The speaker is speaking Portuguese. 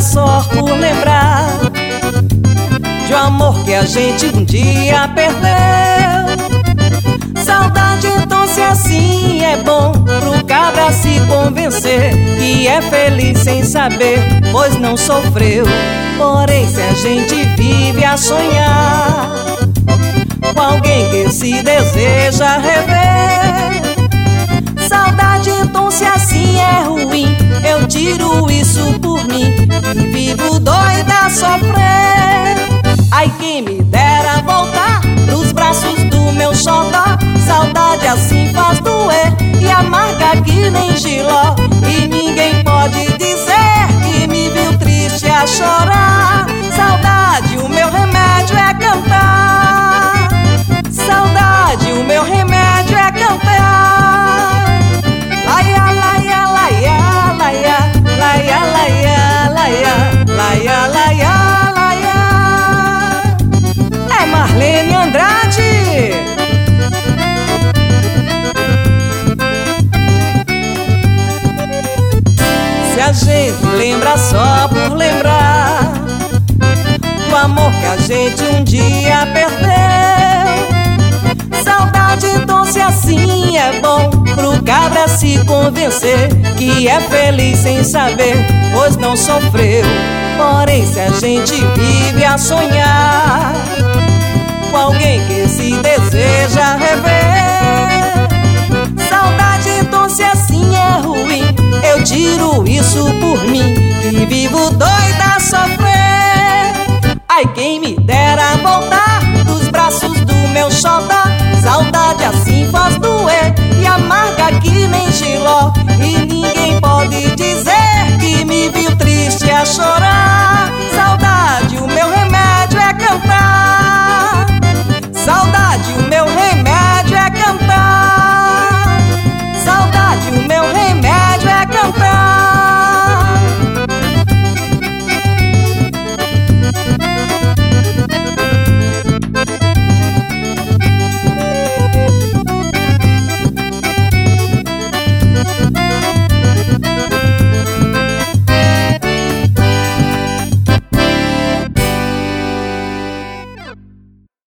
só por lembrar de um amor que a gente um dia perdeu. Saudade, então, se assim é bom pro cabra se convencer que é feliz sem saber, pois não sofreu. Porém, se a gente vive a sonhar com alguém que se deseja rever, saudade, então, se assim é ruim, eu tiro isso por mim e vivo doida a sofrer. Ai, quem me dera voltar pros braços do meu xodó. Saudade assim faz doer e amarga que nem giló. E ninguém pode dizer que me viu triste a chorar. Saudade, o meu remédio é cantar. Saudade, o meu remédio é cantar. Laia, laia, laia, laia, laia, laia, laia, laia, laia, laia. É Marlene Andrade. Se a gente lembra só por lembrar do amor que a gente um dia perdeu, saudade, então, se assim é bom pro cabra se convencer que é feliz sem saber, pois não sofreu. Porém, se a gente vive a sonhar com alguém que se deseja rever,